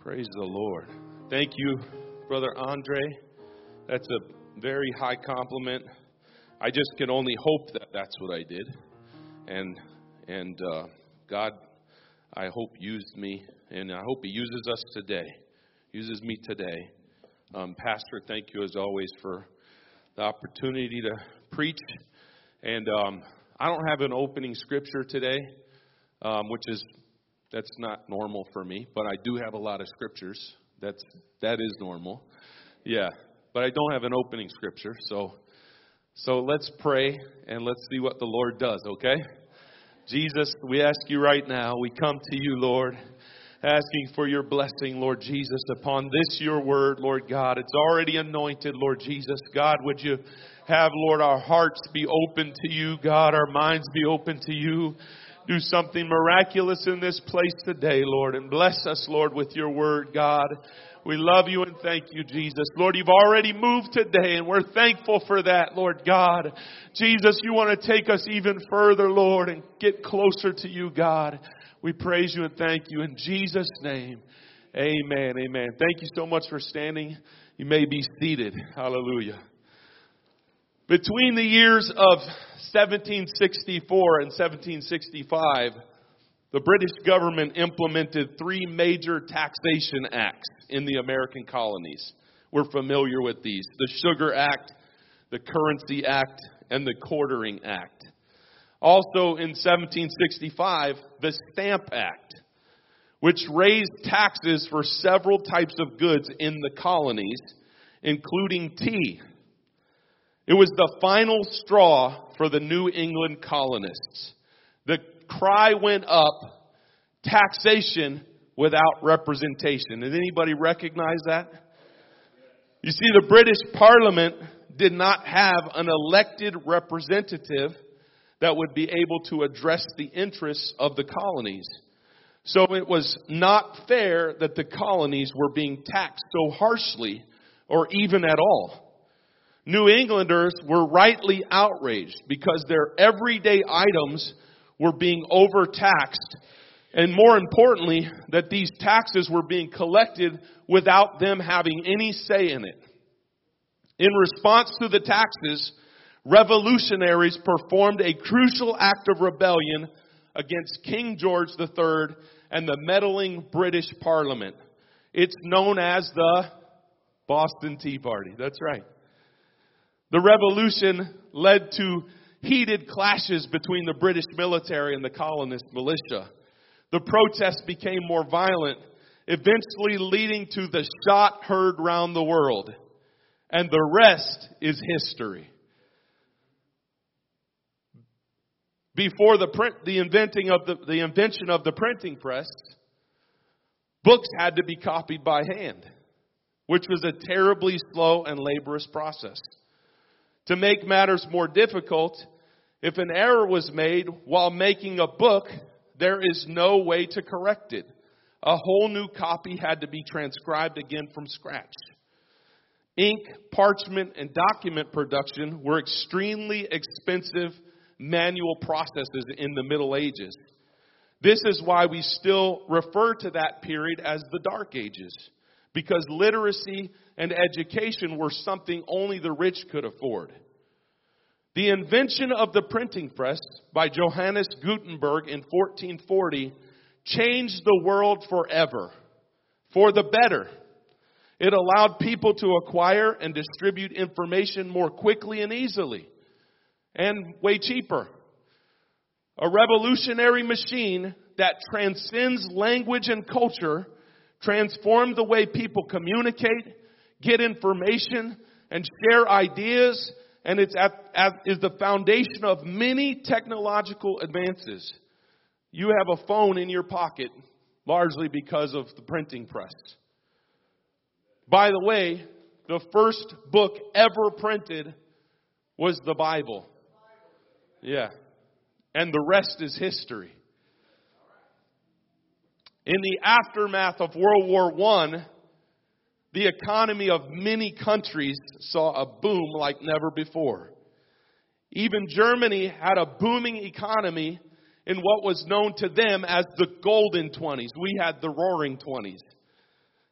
Praise the Lord. Thank you, Brother Andre. That's a very high compliment. I just can only hope that that's what I did. And God, I hope used me, and I hope He uses us today. Uses me today. Pastor, thank you as always for the opportunity to preach. And I don't have an opening scripture today, that's not normal for me, but I do have a lot of scriptures. That is normal. Yeah, but I don't have an opening scripture. So let's pray and let's see what the Lord does, okay? Jesus, we ask you right now, we come to you, Lord, asking for your blessing, Lord Jesus, upon this your word, Lord God. It's already anointed, Lord Jesus. God, would you have, Lord, our hearts be open to you, God, our minds be open to you. Do something miraculous in this place today, Lord, and bless us, Lord, with your word, God. We love you and thank you, Jesus. Lord, you've already moved today, and we're thankful for that, Lord God. Jesus, you want to take us even further, Lord, and get closer to you, God. We praise you and thank you in Jesus' name. Amen, amen. Thank you so much for standing. You may be seated. Hallelujah. Between the years of 1764 and 1765, the British government implemented three major taxation acts in the American colonies. We're familiar with these: the Sugar Act, the Currency Act, and the Quartering Act. Also in 1765, the Stamp Act, which raised taxes for several types of goods in the colonies, including tea. It was the final straw for the New England colonists. The cry went up, taxation without representation. Did anybody recognize that? You see, the British Parliament did not have an elected representative that would be able to address the interests of the colonies. So it was not fair that the colonies were being taxed so harshly or even at all. New Englanders were rightly outraged because their everyday items were being overtaxed, and more importantly, that these taxes were being collected without them having any say in it. In response to the taxes, revolutionaries performed a crucial act of rebellion against King George III and the meddling British Parliament. It's known as the Boston Tea Party. That's right. The revolution led to heated clashes between the British military and the colonist militia. The protests became more violent, eventually leading to the shot heard round the world. And the rest is history. Before the invention of the printing press, books had to be copied by hand, which was a terribly slow and laborious process. To make matters more difficult, if an error was made while making a book, there is no way to correct it. A whole new copy had to be transcribed again from scratch. Ink, parchment, and document production were extremely expensive manual processes in the Middle Ages. This is why we still refer to that period as the Dark Ages, because literacy and education were something only the rich could afford. The invention of the printing press by Johannes Gutenberg in 1440 changed the world forever, for the better. It allowed people to acquire and distribute information more quickly and easily, and way cheaper. A revolutionary machine that transcends language and culture transformed the way people communicate, get information, and share ideas, and is the foundation of many technological advances. You have a phone in your pocket, largely because of the printing press. By the way, the first book ever printed was the Bible. Yeah. And the rest is history. In the aftermath of World War I, the economy of many countries saw a boom like never before. Even Germany had a booming economy in what was known to them as the Golden 20s. We had the Roaring 20s.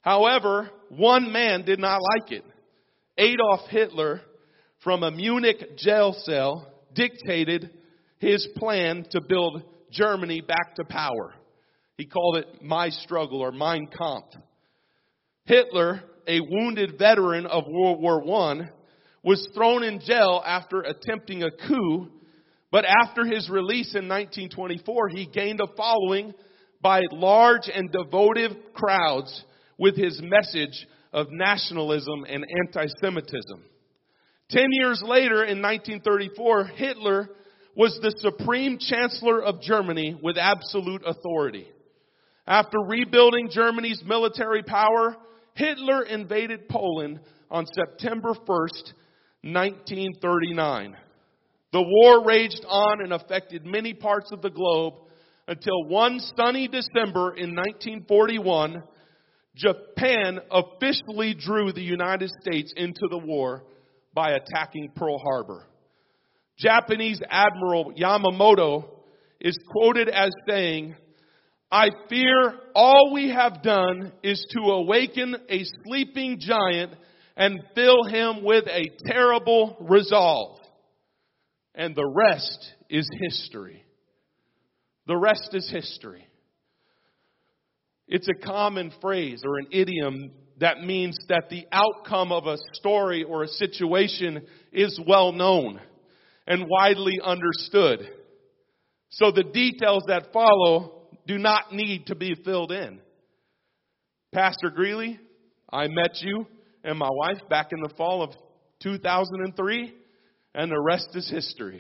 However, one man did not like it. Adolf Hitler, from a Munich jail cell, dictated his plan to build Germany back to power. He called it My Struggle, or Mein Kampf. Hitler, a wounded veteran of World War I, was thrown in jail after attempting a coup, but after his release in 1924, he gained a following by large and devoted crowds with his message of nationalism and anti-Semitism. 10 years later, in 1934, Hitler was the supreme chancellor of Germany with absolute authority. After rebuilding Germany's military power, Hitler invaded Poland on September 1st, 1939. The war raged on and affected many parts of the globe until one sunny December in 1941, Japan officially drew the United States into the war by attacking Pearl Harbor. Japanese Admiral Yamamoto is quoted as saying, "I fear all we have done is to awaken a sleeping giant and fill him with a terrible resolve." And the rest is history. The rest is history. It's a common phrase or an idiom that means that the outcome of a story or a situation is well known and widely understood. So the details that follow do not need to be filled in. Pastor Greeley, I met you and my wife back in the fall of 2003, and the rest is history.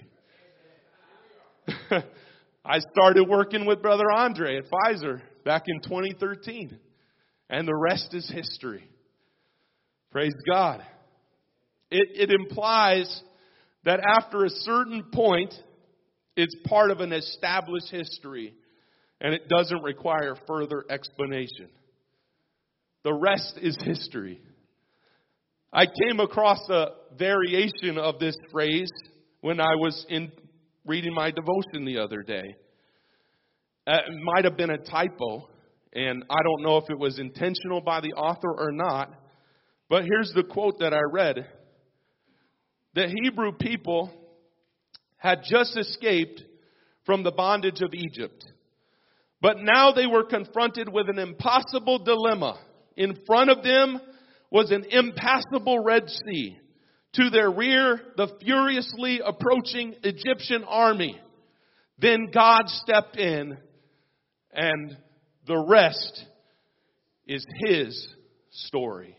I started working with Brother Andre at Pfizer back in 2013, and the rest is history. Praise God. It implies that after a certain point, it's part of an established history, and it doesn't require further explanation. The rest is history. I came across a variation of this phrase when I was reading my devotion the other day. It might have been a typo, and I don't know if it was intentional by the author or not, but here's the quote that I read. The Hebrew people had just escaped from the bondage of Egypt, but now they were confronted with an impossible dilemma. In front of them was an impassable Red Sea. To their rear, the furiously approaching Egyptian army. Then God stepped in, and the rest is His story.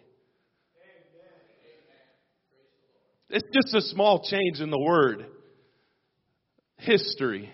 It's just a small change in the word. History.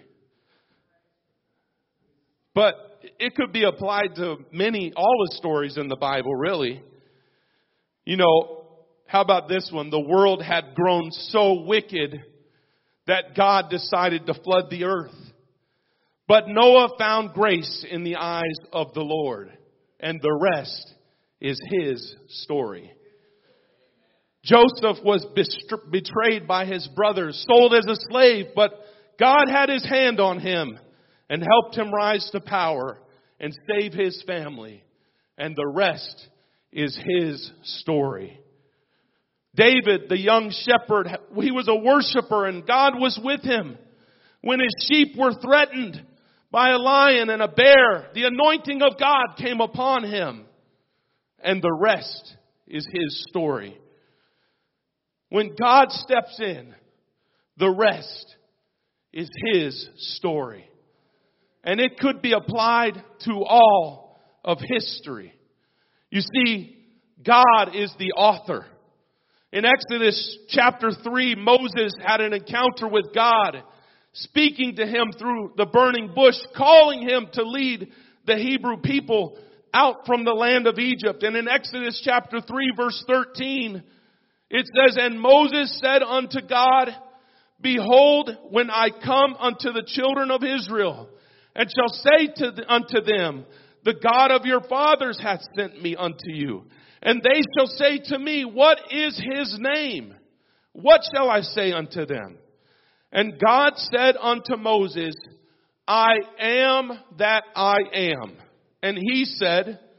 But it could be applied to all the stories in the Bible, really. You know, how about this one? The world had grown so wicked that God decided to flood the earth. But Noah found grace in the eyes of the Lord, and the rest is his story. Joseph was betrayed by his brothers, sold as a slave, but God had His hand on him and helped him rise to power and save his family. And the rest is his story. David, the young shepherd, he was a worshiper and God was with him. When his sheep were threatened by a lion and a bear, the anointing of God came upon him. And the rest is his story. When God steps in, the rest is His story. And it could be applied to all of history. You see, God is the author. In Exodus chapter 3, Moses had an encounter with God, speaking to him through the burning bush, calling him to lead the Hebrew people out from the land of Egypt. And in Exodus chapter 3, verse 13, it says, "And Moses said unto God, Behold, when I come unto the children of Israel, and shall say unto them, The God of your fathers hath sent me unto you. And they shall say to me, What is His name? What shall I say unto them? And God said unto Moses, I am that I am. And He said,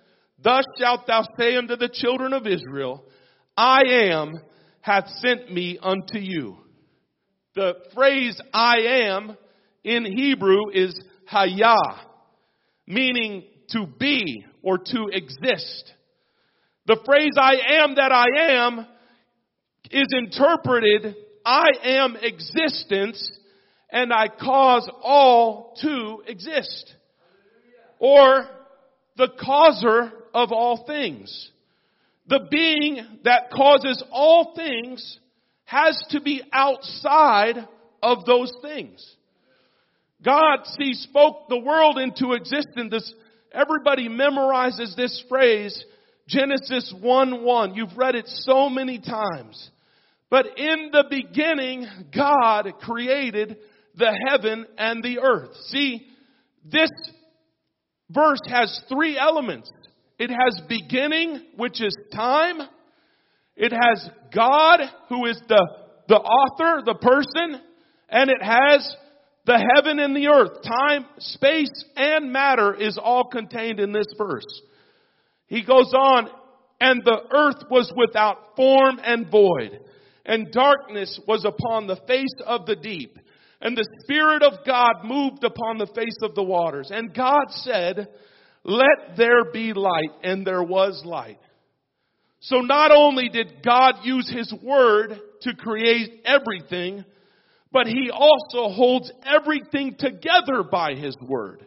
Thus shalt thou say unto the children of Israel, I am hath sent me unto you. The phrase I am in Hebrew is hayah, meaning to be or to exist. The phrase I am that I am is interpreted, I am existence and I cause all to exist. Or the causer of all things. The being that causes all things has to be outside of those things. God, spoke the world into existence. Everybody memorizes this phrase, Genesis 1:1. You've read it so many times. But in the beginning, God created the heaven and the earth. See, this verse has three elements. It has beginning, which is time. It has God, who is the author, the person. And it has the heaven and the earth. Time, space, and matter is all contained in this verse. He goes on, and the earth was without form and void, and darkness was upon the face of the deep. And the Spirit of God moved upon the face of the waters. And God said, let there be light, and there was light. So not only did God use His Word to create everything, but He also holds everything together by His Word.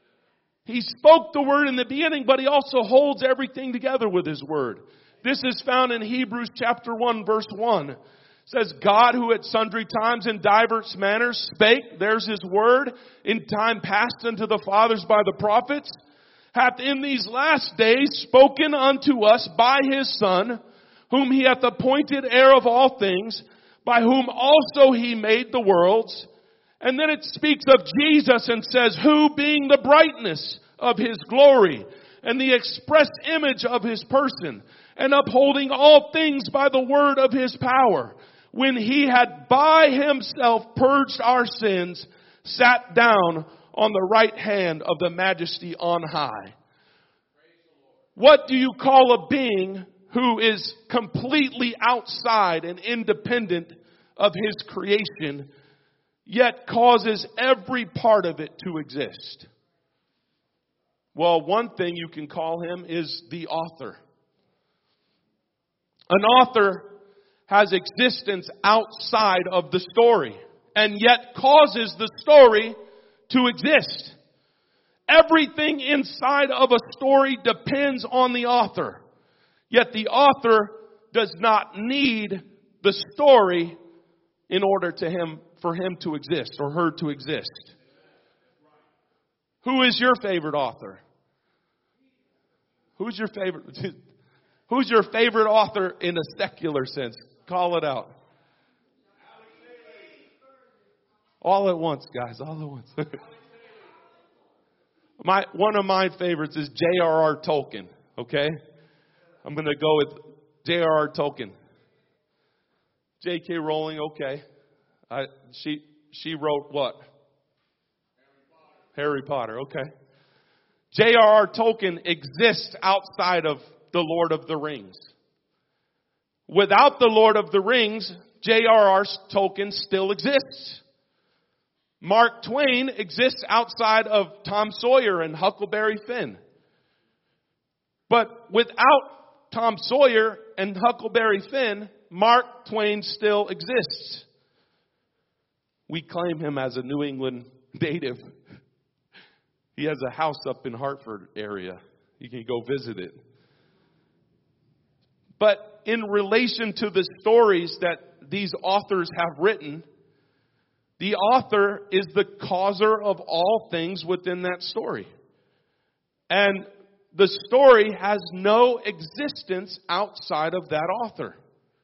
He spoke the Word in the beginning, but He also holds everything together with His Word. This is found in Hebrews chapter 1, verse 1. It says, God, who at sundry times in diverse manners spake, there's His word, in time past unto the fathers by the prophets, hath in these last days spoken unto us by His Son, whom He hath appointed heir of all things, by whom also He made the worlds. And then it speaks of Jesus and says, who being the brightness of His glory and the express image of His person, and upholding all things by the word of His power, when He had by Himself purged our sins, sat down on the right hand of the Majesty on high. What do you call a being who is completely outside and independent of His creation, yet causes every part of it to exist? Well, one thing you can call Him is the author. An author has existence outside of the story, and yet causes the story to exist. Everything inside of a story depends on the author. Yet the author does not need the story in order for him to exist or her to exist. Who is your favorite author? Who's your favorite author in a secular sense? Call it out. All at once, guys, all at once. One of my favorites is J.R.R. Tolkien, okay? I'm going to go with J.R.R. Tolkien. J.K. Rowling, okay. She wrote what? Harry Potter, okay. J.R.R. Tolkien exists outside of the Lord of the Rings. Without the Lord of the Rings, J.R.R. Tolkien still exists. Mark Twain exists outside of Tom Sawyer and Huckleberry Finn. But without Tom Sawyer and Huckleberry Finn, Mark Twain still exists. We claim him as a New England native. He has a house up in Hartford area. You can go visit it. But in relation to the stories that these authors have written, the author is the causer of all things within that story. And the story has no existence outside of that author.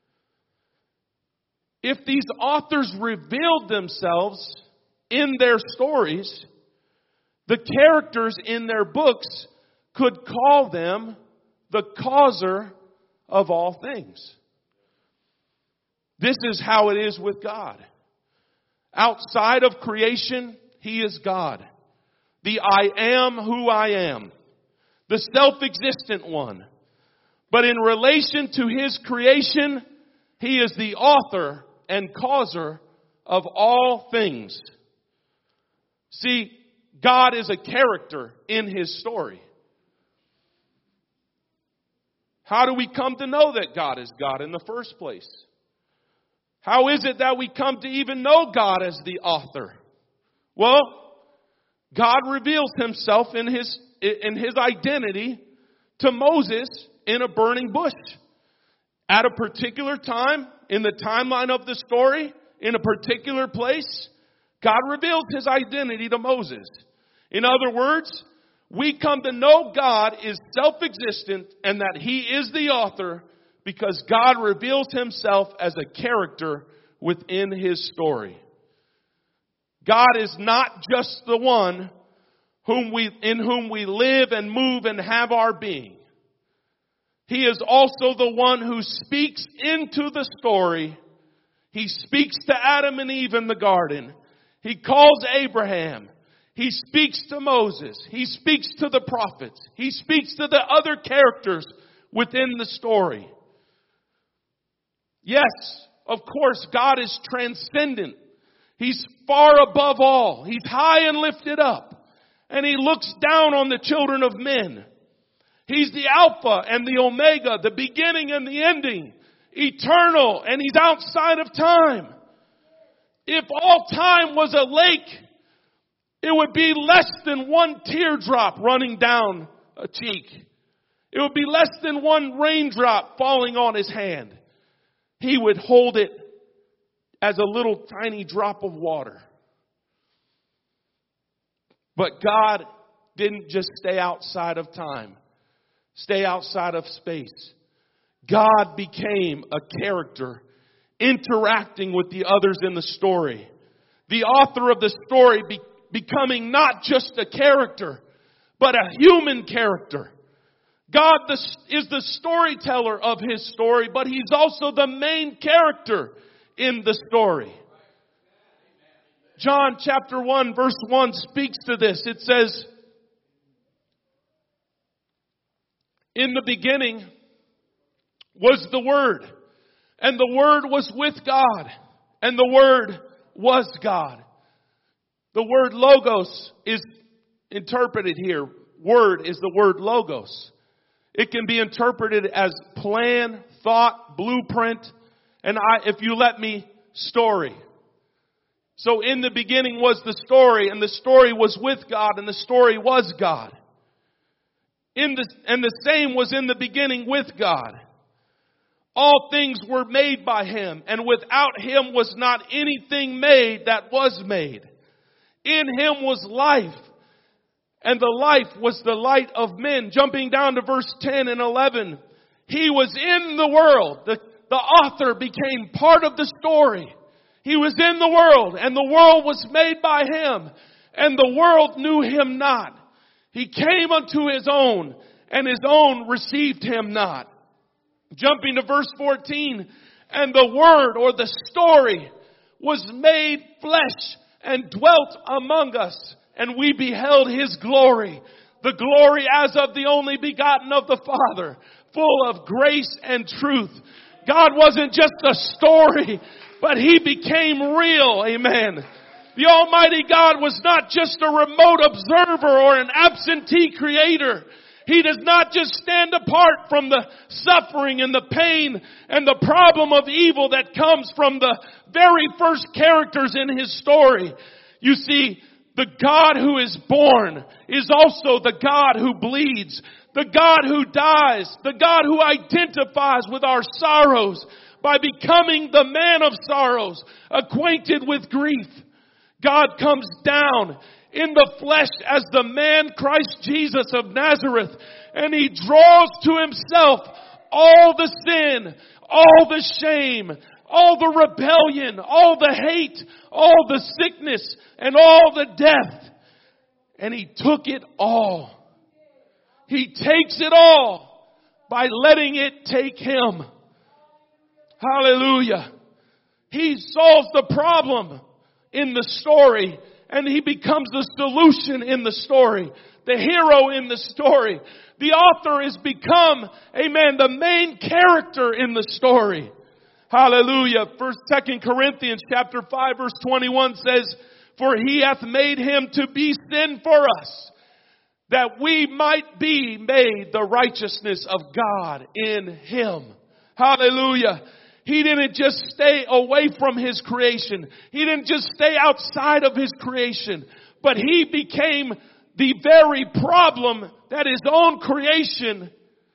If these authors revealed themselves in their stories, the characters in their books could call them the causer of all things. This is how it is with God. Outside of creation, He is God. The I am who I am. the self-existent one. But in relation to His creation, He is the author and causer of all things. See, God is a character in His story. How do we come to know that God is God in the first place? How is it that we come to even know God as the author? Well, God reveals Himself in His identity to Moses in a burning bush. At a particular time, in the timeline of the story, in a particular place, God reveals His identity to Moses. In other words, we come to know God is self-existent and that He is the author because God reveals Himself as a character within His story. God is not just the one in whom we live and move and have our being. He is also the one who speaks into the story. He speaks to Adam and Eve in the garden. He calls Abraham. He speaks to Moses. He speaks to the prophets. He speaks to the other characters within the story. Yes, of course, God is transcendent. He's far above all. He's high and lifted up. And He looks down on the children of men. He's the Alpha and the Omega, the beginning and the ending, eternal, and He's outside of time. If all time was a lake, it would be less than one teardrop running down a cheek. It would be less than one raindrop falling on His hand. He would hold it as a little tiny drop of water. But God didn't just stay outside of time, stay outside of space. God became a character interacting with the others in the story. The author of the story becoming not just a character, but a human character. God is the storyteller of His story, but He's also the main character in the story. John chapter 1 verse 1 speaks to this. It says, "In the beginning was the Word, and the Word was with God, and the Word was God." The word logos is interpreted here. Word is the word logos. It can be interpreted as plan, thought, blueprint, and if you let me, story. So in the beginning was the story, and the story was with God, and the story was God. And the same was in the beginning with God. All things were made by Him, and without Him was not anything made that was made. In Him was life, and the life was the light of men. Jumping down to verse 10 and 11. He was in the world. The author became part of the story. He was in the world, and the world was made by Him, and the world knew Him not. He came unto His own, and His own received Him not. Jumping to verse 14. And the Word, or the story, was made flesh and dwelt among us, and we beheld His glory, the glory as of the only begotten of the Father, full of grace and truth. God wasn't just a story, but He became real. Amen. The Almighty God was not just a remote observer or an absentee creator. He does not just stand apart from the suffering and the pain and the problem of evil that comes from the very first characters in His story. You see, the God who is born is also the God who bleeds, the God who dies, the God who identifies with our sorrows by becoming the man of sorrows, acquainted with grief. God comes down in the flesh as the man Christ Jesus of Nazareth, and He draws to Himself all the sin, all the shame, all the rebellion, all the hate, all the sickness, and all the death. And He took it all. He takes it all by letting it take Him. Hallelujah. He solves the problem in the story, and He becomes the solution in the story. the hero in the story. The author has become, amen, the main character in the story. Hallelujah. 2 Corinthians chapter 5 verse 21 says, for he hath made him to be sin for us, that we might be made the righteousness of God in him. Hallelujah. He didn't just stay away from his creation. He didn't just stay outside of his creation, but he became the very problem that his own creation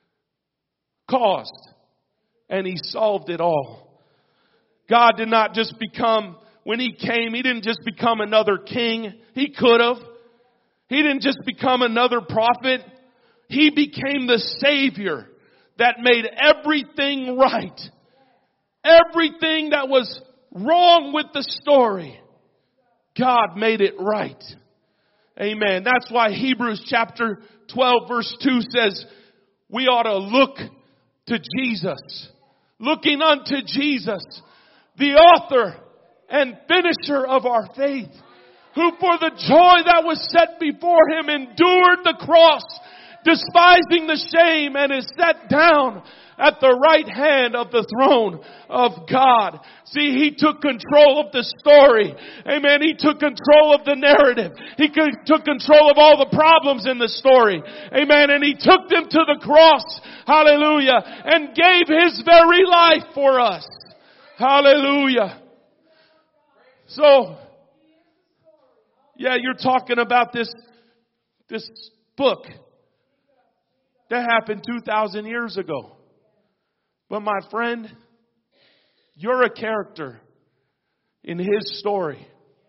caused. And he solved it all. God did not just become, when he came, he didn't just become another king. He could have. He didn't just become another prophet. He became the Savior that made everything right. Everything that was wrong with the story, God made it right. Amen. That's why Hebrews chapter 12 verse 2 says we ought to look to Jesus. Looking unto Jesus, the author and finisher of our faith, who for the joy that was set before him endured the cross, despising the shame, and is set down at the right hand of the throne of God. See, he took control of the story. Amen. He took control of the narrative. He took control of all the problems in the story. Amen. And he took them to the cross. Hallelujah. And gave his very life for us. Hallelujah. So, yeah, you're talking about this book that happened 2,000 years ago. But my friend, you're a character in his story.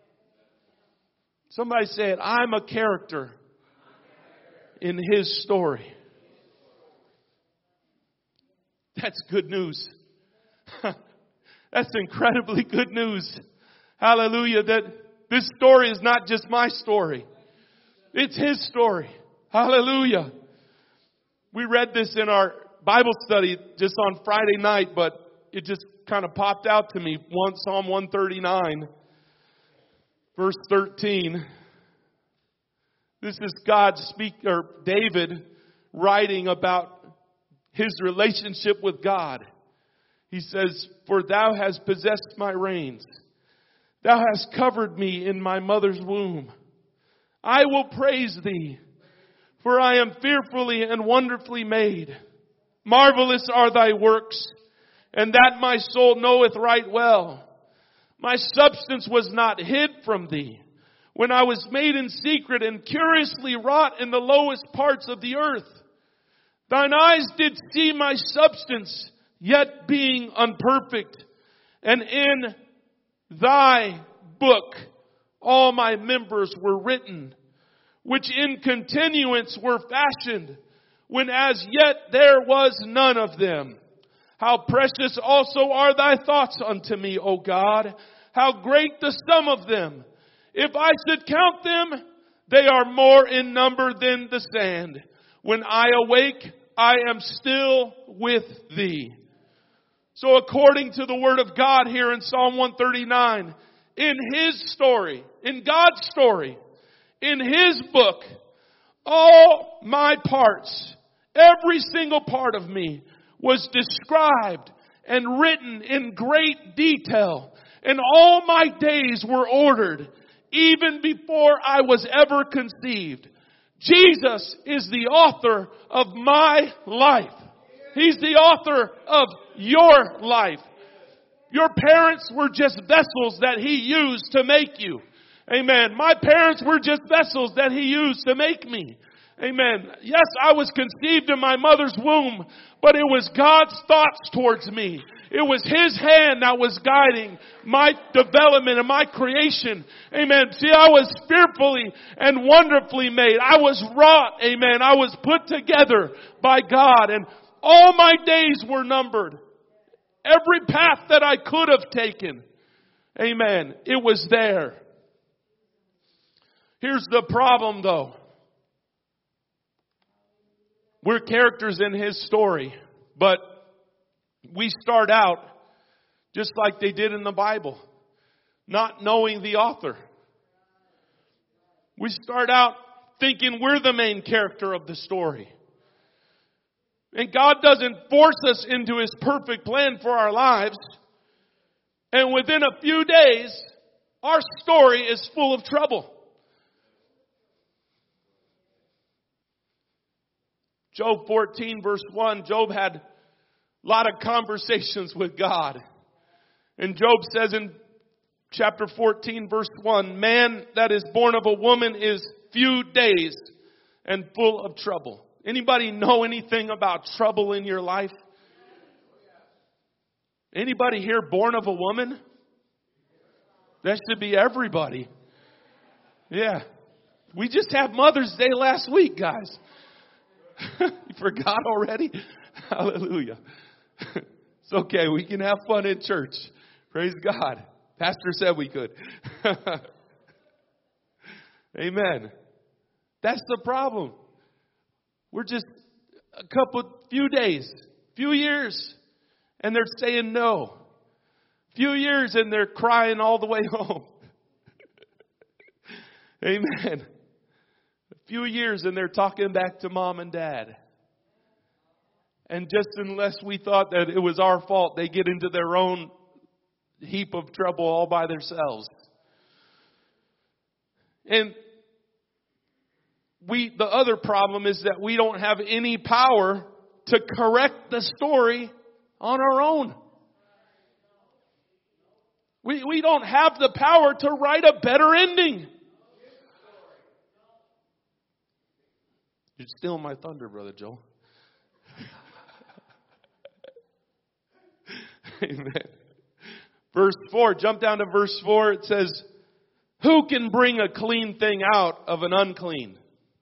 Somebody said, I'm a character in his story. That's good news. That's incredibly good news. Hallelujah. That this story is not just my story. It's his story. Hallelujah. We read this in our Bible study just on Friday night, but it just kind of popped out to me. Psalm 139, verse 13. This is David writing about his relationship with God. He says, for thou hast possessed my reins. Thou hast covered me in my mother's womb. I will praise thee, for I am fearfully and wonderfully made. Marvelous are thy works, and that my soul knoweth right well. My substance was not hid from thee, when I was made in secret and curiously wrought in the lowest parts of the earth. Thine eyes did see my substance, yet being unperfect, and in thy book all my members were written, which in continuance were fashioned, when as yet there was none of them. How precious also are thy thoughts unto me, O God! How great the sum of them! If I should count them, they are more in number than the sand. When I awake, I am still with thee. So according to the word of God here in Psalm 139, in his story, in God's story, in his book, all my parts, every single part of me was described and written in great detail. And all my days were ordered even before I was ever conceived. Jesus is the author of my life. He's the author of your life. Your parents were just vessels that he used to make you. Amen. My parents were just vessels that he used to make me. Amen. Yes, I was conceived in my mother's womb, but it was God's thoughts towards me. It was his hand that was guiding my development and my creation. Amen. See, I was fearfully and wonderfully made. I was wrought. Amen. I was put together by God, and all my days were numbered. Every path that I could have taken. Amen. It was there. Here's the problem though. We're characters in his story, but we start out just like they did in the Bible, not knowing the author. We start out thinking we're the main character of the story. And God doesn't force us into His perfect plan for our lives. And within a few days, our story is full of trouble. Job 14 verse 1, Job had a lot of conversations with God. And Job says in chapter 14 verse 1, man that is born of a woman is few days and full of trouble. Anybody know anything about trouble in your life? Anybody here born of a woman? That should be everybody. Yeah. We just had Mother's Day last week, guys. You forgot already? Hallelujah. It's okay. We can have fun in church. Praise God. Pastor said we could. Amen. That's the problem. We're just few days, few years, and they're saying no. Few years and they're crying all the way home. Amen. A few years and they're talking back to mom and dad. And just unless we thought that it was our fault, they get into their own heap of trouble all by themselves. And the other problem is that we don't have any power to correct the story on our own. We don't have the power to write a better ending. You're stealing my thunder, Brother Joel. Amen. Verse 4, jump down to verse 4. It says, who can bring a clean thing out of an unclean?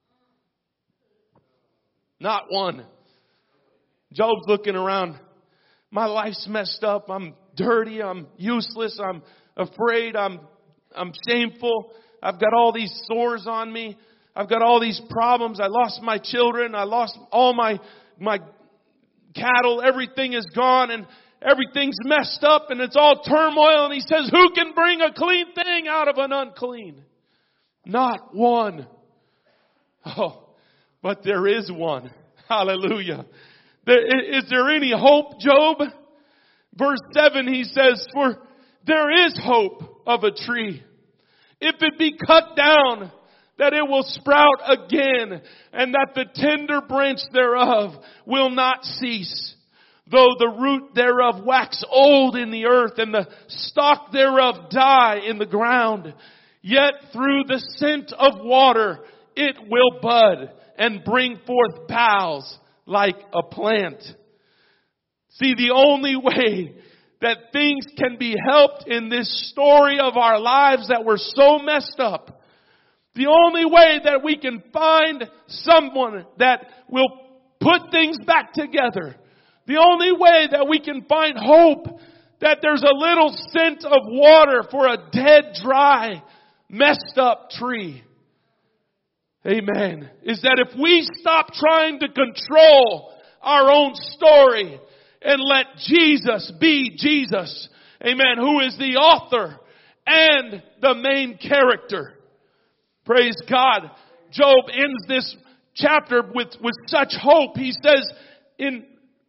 Not one. Job's looking around. My life's messed up. I'm dirty. I'm useless. I'm afraid. I'm shameful. I've got all these sores on me. I've got all these problems. I lost my children. I lost all my cattle. Everything is gone and everything's messed up and it's all turmoil. And he says, who can bring a clean thing out of an unclean? Not one. Oh, but there is one. Hallelujah. Is there any hope, Job? Verse 7, he says, for there is hope of a tree. If it be cut down, that it will sprout again, and that the tender branch thereof will not cease. Though the root thereof wax old in the earth, and the stalk thereof die in the ground, yet through the scent of water it will bud and bring forth boughs like a plant. See, the only way that things can be helped in this story of our lives that we're so messed up, the only way that we can find someone that will put things back together, the only way that we can find hope that there's a little scent of water for a dead, dry, messed up tree, amen, is that if we stop trying to control our own story and let Jesus be Jesus, amen, who is the author and the main character. Praise God. Job ends this chapter with such hope. He says in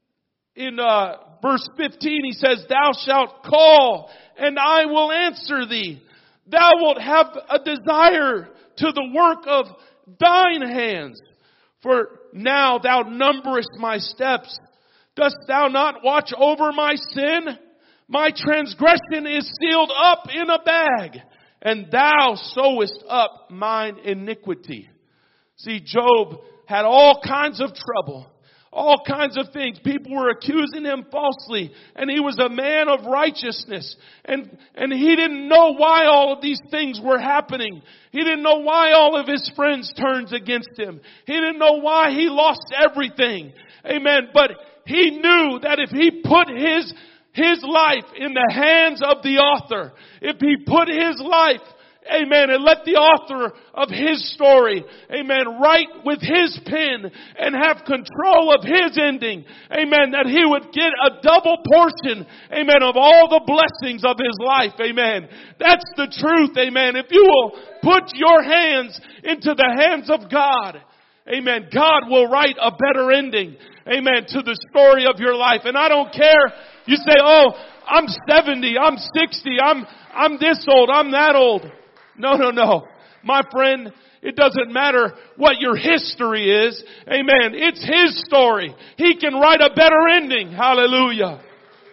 verse 15, he says, thou shalt call and I will answer thee. Thou wilt have a desire to the work of thine hands. For now thou numberest my steps. Dost thou not watch over my sin? My transgression is sealed up in a bag, and thou sewest up mine iniquity. See, Job had all kinds of trouble. All kinds of things. People were accusing him falsely. And he was a man of righteousness. And he didn't know why all of these things were happening. He didn't know why all of his friends turned against him. He didn't know why he lost everything. Amen. But he knew that if he put his life in the hands of the author, if he put his life, Amen. And let the author of his story, amen, write with his pen and have control of his ending. Amen. That he would get a double portion, amen, of all the blessings of his life. Amen. That's the truth. Amen. If you will put your hands into the hands of God, amen, God will write a better ending, amen, to the story of your life. And I don't care. You say, oh, I'm 70, I'm 60, I'm this old, I'm that old. No. My friend, it doesn't matter what your history is. Amen. It's his story. He can write a better ending. Hallelujah.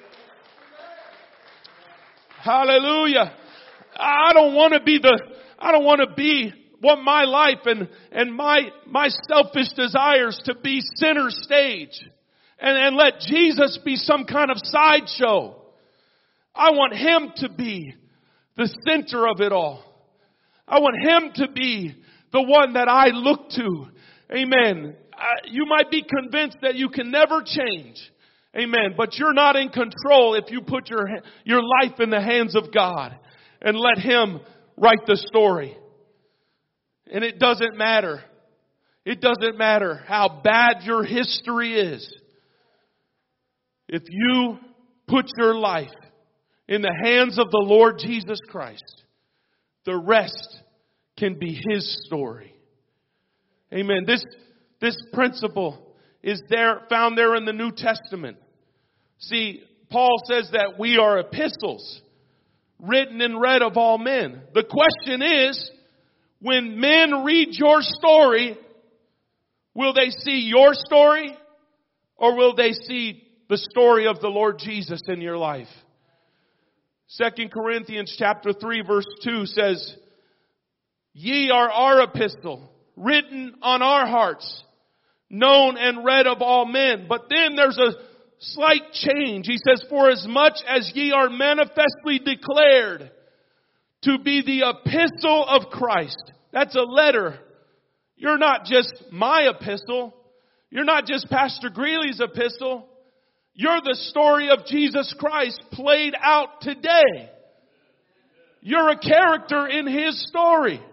Hallelujah. I don't want to be what my life and my selfish desires to be center stage and let Jesus be some kind of sideshow. I want him to be the center of it all. I want him to be the one that I look to. Amen. You might be convinced that you can never change. Amen. But you're not in control if you put your life in the hands of God and let him write the story. And it doesn't matter. It doesn't matter how bad your history is. If you put your life in the hands of the Lord Jesus Christ, the rest can be his story. Amen. This principle is found there in the New Testament. See, Paul says that we are epistles, written and read of all men. The question is, when men read your story, will they see your story or will they see the story of the Lord Jesus in your life? 2 Corinthians chapter 3 verse 2 says, ye are our epistle, written on our hearts, known and read of all men. But then there's a slight change. He says, for as much as ye are manifestly declared to be the epistle of Christ. That's a letter. You're not just my epistle. You're not just Pastor Greeley's epistle. You're the story of Jesus Christ played out today. You're a character in his story. It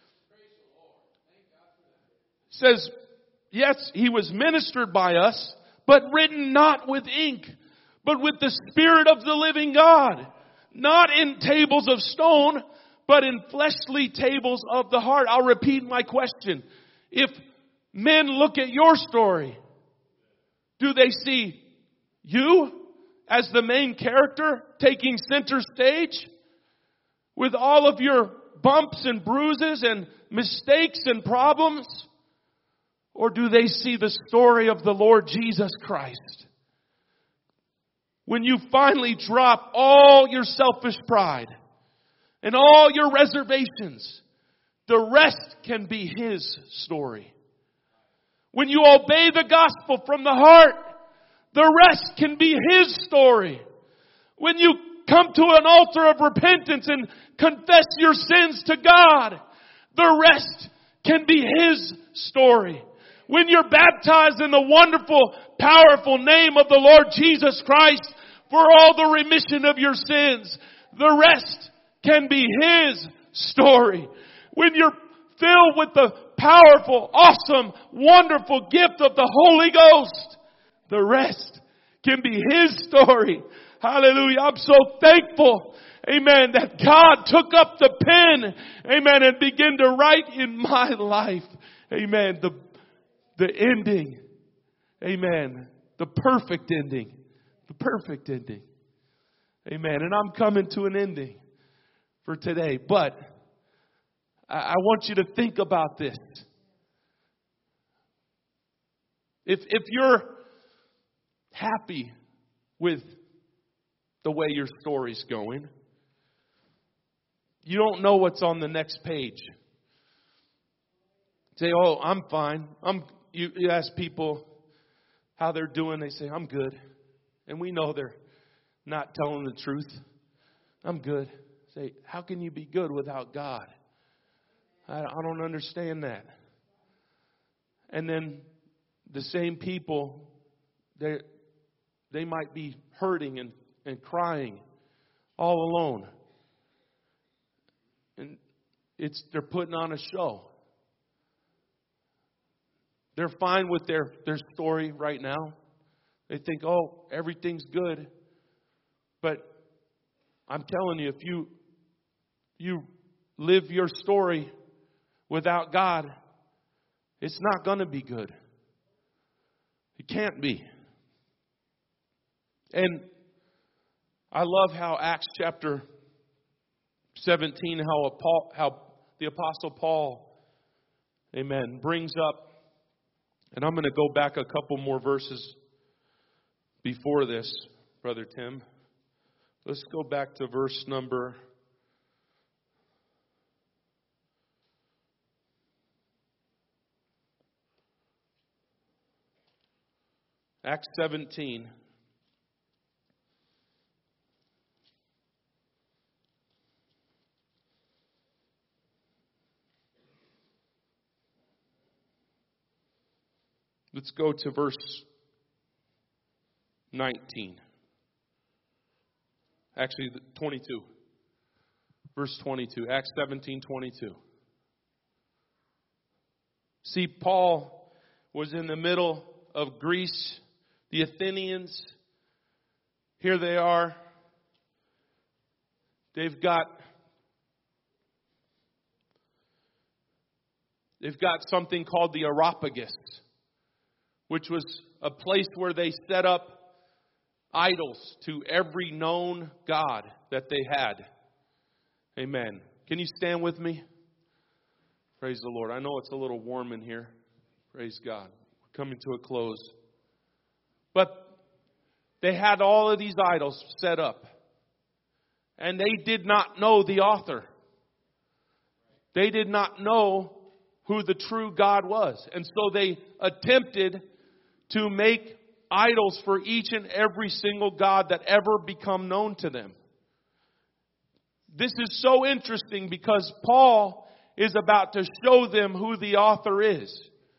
says, yes, he was ministered by us, but written not with ink, but with the Spirit of the living God. Not in tables of stone, but in fleshly tables of the heart. I'll repeat my question. If men look at your story, do they see you as the main character taking center stage with all of your bumps and bruises and mistakes and problems? Or do they see the story of the Lord Jesus Christ? When you finally drop all your selfish pride and all your reservations, the rest can be his story. When you obey the gospel from the heart, the rest can be his story. When you come to an altar of repentance and confess your sins to God, the rest can be his story. When you're baptized in the wonderful, powerful name of the Lord Jesus Christ for all the remission of your sins, the rest can be his story. When you're filled with the powerful, awesome, wonderful gift of the Holy Ghost, the rest can be his story. Hallelujah. I'm so thankful, amen, that God took up the pen, amen, and began to write in my life, amen, the ending, amen, the perfect ending, amen. And I'm coming to an ending for today, but I want you to think about this. If you're happy with the way your story's going, you don't know what's on the next page. Say, oh, I'm fine. You ask people how they're doing, they say, I'm good. And we know they're not telling the truth. I'm good. Say, how can you be good without God? I don't understand that. And then the same people, they might be hurting and crying all alone. And they're putting on a show. They're fine with their story right now. They think, oh, everything's good. But I'm telling you, if you live your story without God, it's not going to be good. It can't be. And I love how Acts chapter 17, how the Apostle Paul, amen, brings up, and I'm going to go back a couple more verses before this, Brother Tim. Let's go back to verse number 17. Let's go to verse 19. Actually, 22. Verse 22. Acts 17:22. See, Paul was in the middle of Greece. The Athenians, here they are. They've got something called the Areopagus, which was a place where they set up idols to every known god that they had. Amen. Can you stand with me? Praise the Lord. I know it's a little warm in here. Praise God. We're coming to a close. But they had all of these idols set up. And they did not know the author. They did not know who the true God was. And so they attempted to make idols for each and every single god that ever become known to them. This is so interesting because Paul is about to show them who the author is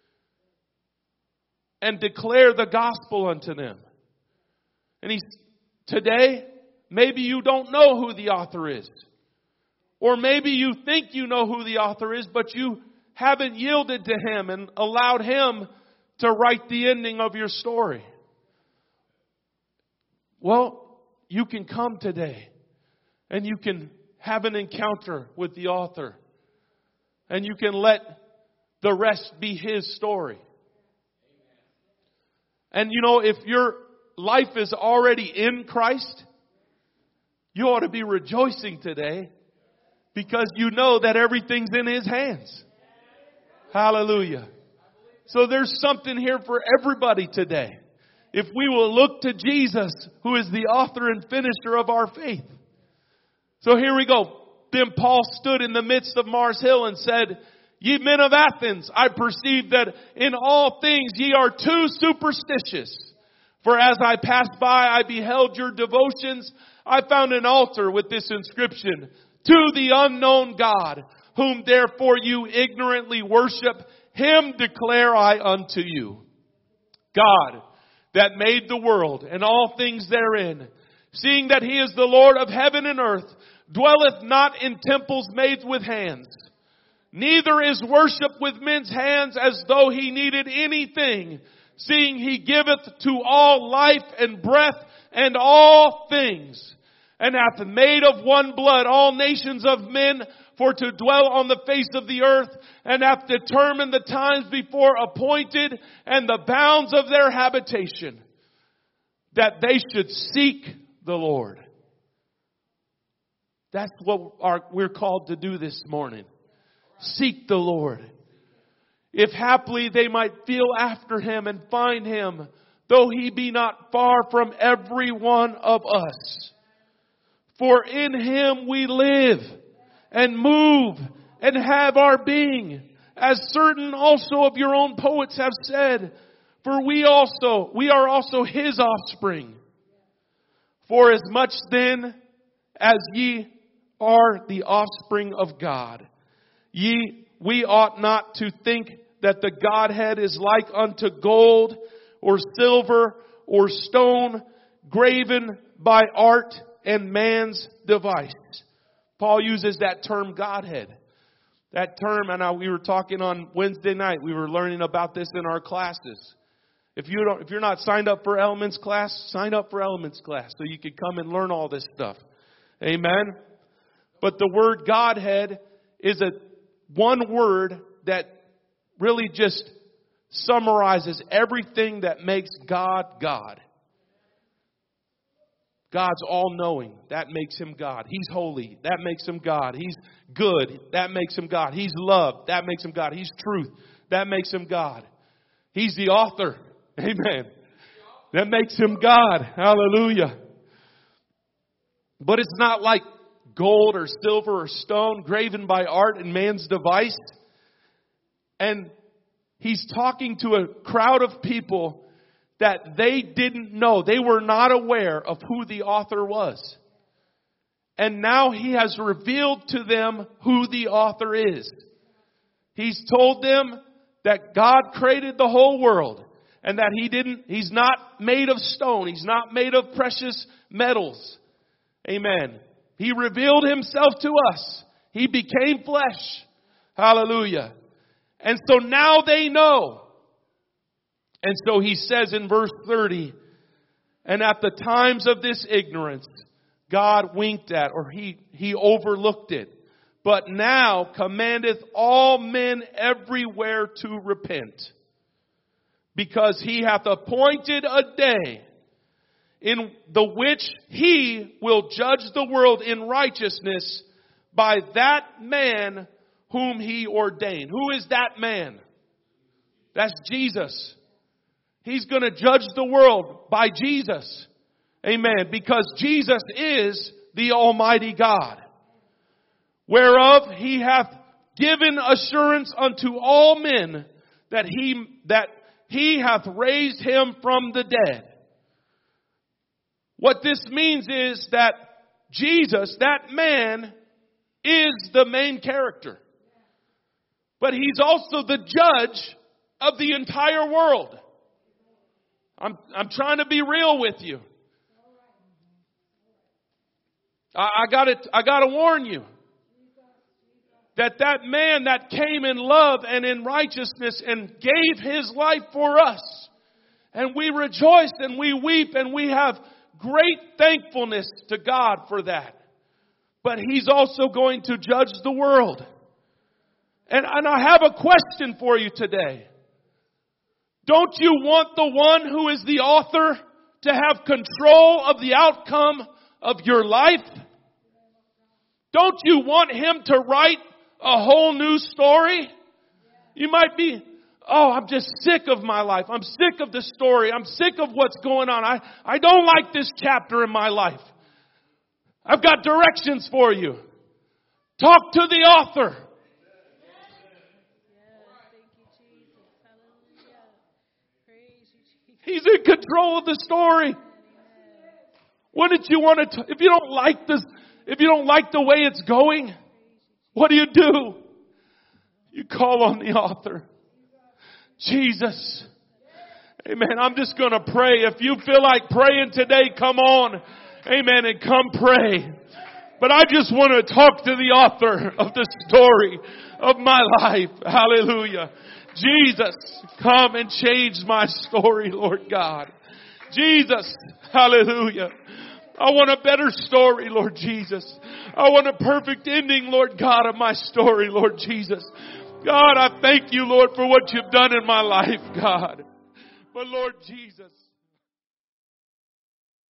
and declare the gospel unto them. And today, maybe you don't know who the author is. Or maybe you think you know who the author is, but you haven't yielded to him and allowed him to write the ending of your story. Well, you can come today and you can have an encounter with the author. And you can let the rest be his story. And you know, if your life is already in Christ, you ought to be rejoicing today because you know that everything's in his hands. Hallelujah. So there's something here for everybody today. If we will look to Jesus, who is the author and finisher of our faith. So here we go. Then Paul stood in the midst of Mars Hill and said, Ye men of Athens, I perceive that in all things ye are too superstitious. For as I passed by, I beheld your devotions. I found an altar with this inscription, To the unknown God, whom therefore you ignorantly worship, him declare I unto you. God, that made the world and all things therein, seeing that he is the Lord of heaven and earth, dwelleth not in temples made with hands. Neither is worship with men's hands as though he needed anything, seeing he giveth to all life and breath and all things, and hath made of one blood all nations of men for to dwell on the face of the earth, and hath determined the times before appointed and the bounds of their habitation, that they should seek the Lord. That's what we're called to do this morning. Seek the Lord. If haply they might feel after him and find him, though he be not far from every one of us. For in him we live and move and have our being, as certain also of your own poets have said, for we are also his offspring. For as much then as ye are the offspring of God, we ought not to think that the Godhead is like unto gold or silver or stone graven by art and man's device. Paul uses that term Godhead. That term, and we were talking on Wednesday night, we were learning about this in our classes. If you're not signed up for Elements class, sign up for Elements class so you can come and learn all this stuff. Amen. But the word Godhead is one word that really just summarizes everything that makes God God. God's all-knowing. That makes Him God. He's holy. That makes Him God. He's good. That makes Him God. He's love. That makes Him God. He's truth. That makes Him God. He's the author. Amen. That makes Him God. Hallelujah. But it's not like gold or silver or stone graven by art and man's device. And He's talking to a crowd of people that they didn't know. They were not aware of who the author was. And now He has revealed to them who the author is. He's told them that God created the whole world and that He's not made of stone. He's not made of precious metals. Amen. He revealed Himself to us. He became flesh. Hallelujah. And so now they know. And so He says in verse 30, and at the times of this ignorance, God winked at, or He overlooked it. But now commandeth all men everywhere to repent. Because He hath appointed a day in the which He will judge the world in righteousness by that man whom He ordained. Who is that man? That's Jesus. He's going to judge the world by Jesus. Amen. Because Jesus is the Almighty God. Whereof He hath given assurance unto all men that He hath raised Him from the dead. What this means is that Jesus, that man, is the main character. But He's also the judge of the entire world. I'm trying to be real with you. I gotta warn you that man that came in love and in righteousness and gave His life for us, and we rejoice and we weep and we have great thankfulness to God for that. But He's also going to judge the world. And I have a question for you today. Don't you want the one who is the author to have control of the outcome of your life? Don't you want Him to write a whole new story? You might be, I'm just sick of my life. I'm sick of the story. I'm sick of what's going on. I don't like this chapter in my life. I've got directions for you. Talk to the author. He's in control of the story. Wouldn't you want to, if you don't like the way it's going, what do? You call on the author. Jesus. Amen. I'm just going to pray. If you feel like praying today, come on. Amen. And come pray. But I just want to talk to the author of the story of my life. Hallelujah. Jesus, come and change my story, Lord God. Jesus, hallelujah. I want a better story, Lord Jesus. I want a perfect ending, Lord God, of my story, Lord Jesus. God, I thank you, Lord, for what you've done in my life, God. But Lord Jesus.